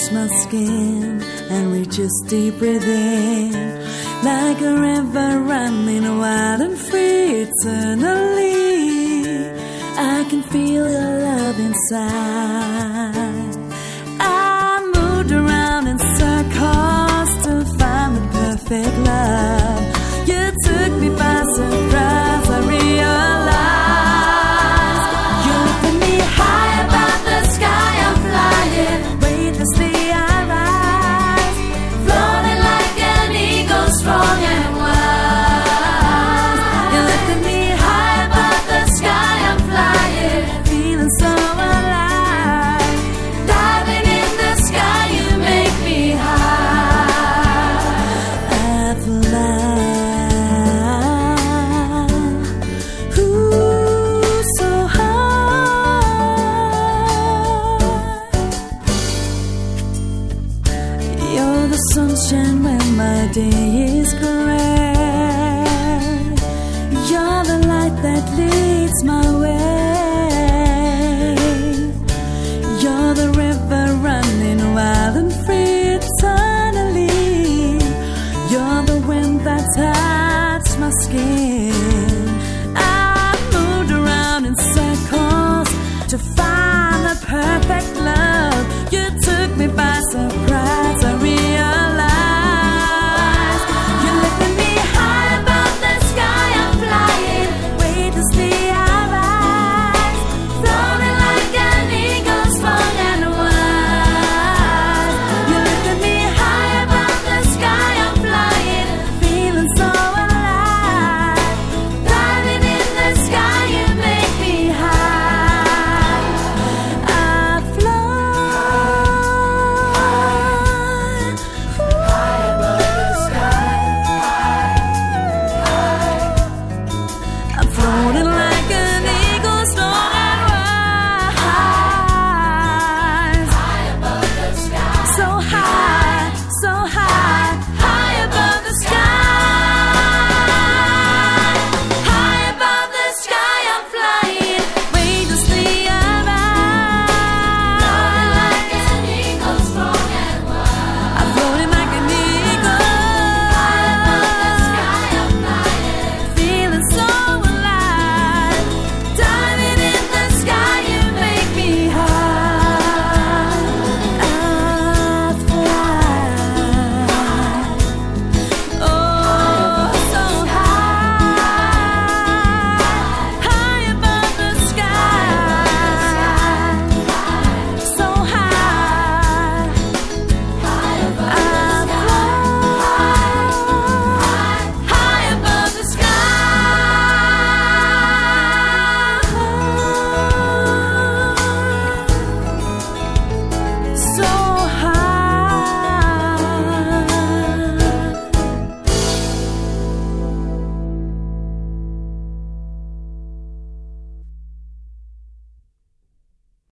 touch my skin and reaches deep within, like a river running wild and free eternally. I can feel your love inside. I moved around in circles to find the perfect love. You took me by surprise, I realized. You lifted me high above the sky, I'm flying. Weightlessly I rise, floating like an eagle, strong and wise. You lifted me high above the sky, I'm flying, feeling so alive. Diving in the sky, you make me high. I fly. You're the sunshine when my day is gray. You're the light that leads my way.